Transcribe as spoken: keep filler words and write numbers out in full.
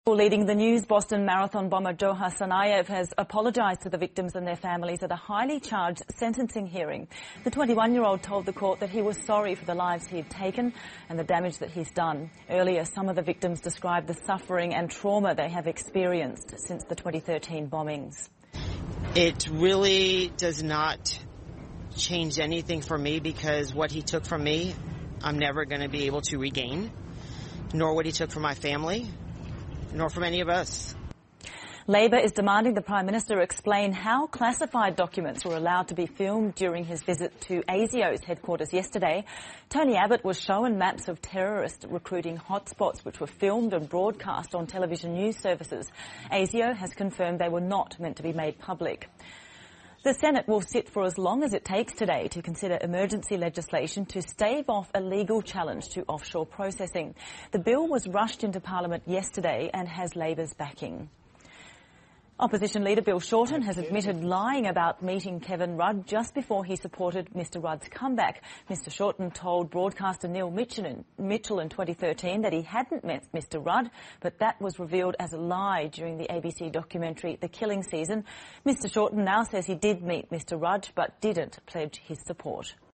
Leading the news, Boston Marathon bomber Johar Tsarnaev has apologised to the victims and their families at a highly charged sentencing hearing. The twenty-one-year-old told the court that he was sorry for the lives he had taken and the damage that he's done. Earlier, some of the victims described the suffering and trauma they have experienced since the twenty thirteen bombings. It really does not change anything for me, because what he took from me, I'm never going to be able to regain, nor what he took from my family, nor from any of us. Labor is demanding the Prime Minister explain how classified documents were allowed to be filmed during his visit to ASIO's headquarters yesterday. Tony Abbott was shown maps of terrorist recruiting hotspots which were filmed and broadcast on television news services. ASIO has confirmed they were not meant to be made public. The Senate will sit for as long as it takes today to consider emergency legislation to stave off a legal challenge to offshore processing. The bill was rushed into Parliament yesterday and has Labor's backing. Opposition leader Bill Shorten has admitted lying about meeting Kevin Rudd just before he supported Mr Rudd's comeback. Mr Shorten told broadcaster Neil Mitchell in, Mitchell in twenty thirteen that he hadn't met Mr Rudd, but that was revealed as a lie during the A B C documentary The Killing Season. Mr Shorten now says he did meet Mr Rudd but didn't pledge his support.